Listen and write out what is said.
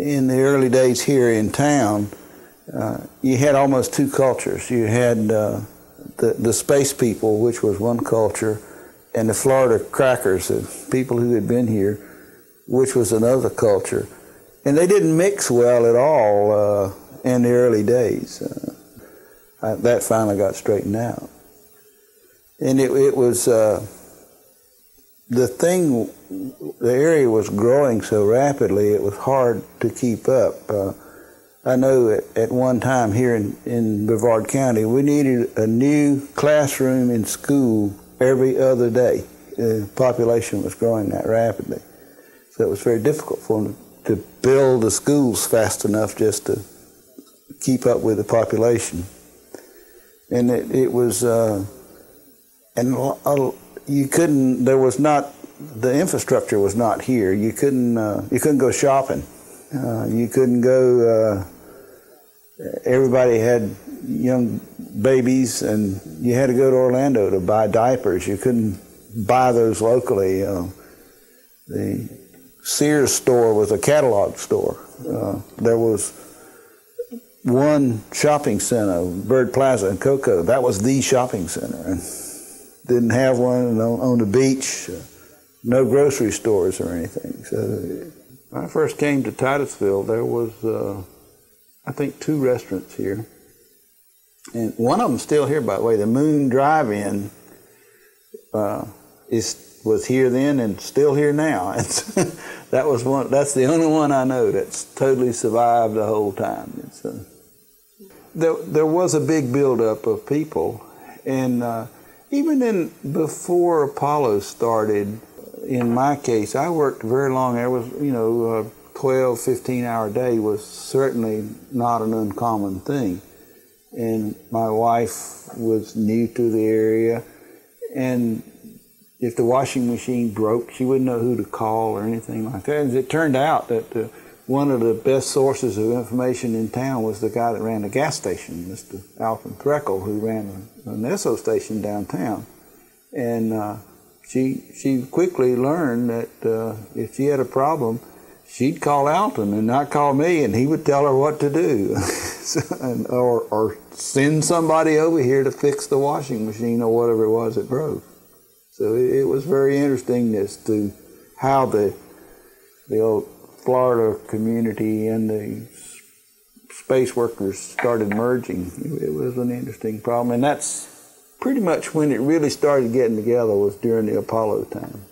in the early days here in town, you had almost two cultures. You had the space people, which was one culture, and the Florida crackers, the people who had been here, which was another culture. And they didn't mix well at all in the early days. That finally got straightened out. And it was, the area was growing so rapidly, it was hard to keep up. I know at one time here in Brevard County, we needed a new classroom in school every other day. The population was growing that rapidly. So it was very difficult for them to build the schools fast enough just to keep up with the population. And it was, you couldn't, the infrastructure was not here. You couldn't go shopping. You couldn't go, everybody had young babies, and you had to go to Orlando to buy diapers. You couldn't buy those locally. The Sears store was a catalog store. There was one shopping center, Bird Plaza in Cocoa. That was the shopping center. And didn't have one on the beach, no grocery stores or anything. So when I first came to Titusville, there was, I think, 2 restaurants here. And one of them still here, by the way. The Moon Drive-In was here then and still here now. That's the only one I know that's totally survived the whole time. There was a big buildup of people, and even before Apollo started, in my case, I worked very long. There was, 12, 15-hour day was certainly not an uncommon thing. And my wife was new to the area, and if the washing machine broke, she wouldn't know who to call or anything like that. And it turned out that one of the best sources of information in town was the guy that ran the gas station, Mr. Alton Threkel, who ran an Esso station downtown. And she quickly learned that if she had a problem, she'd call Alton and not call me, and he would tell her what to do. or send somebody over here to fix the washing machine or whatever it was that broke. So it was very interesting as to how the old Florida community and the space workers started merging. It was an interesting problem, and that's pretty much when it really started getting together, was during the Apollo time.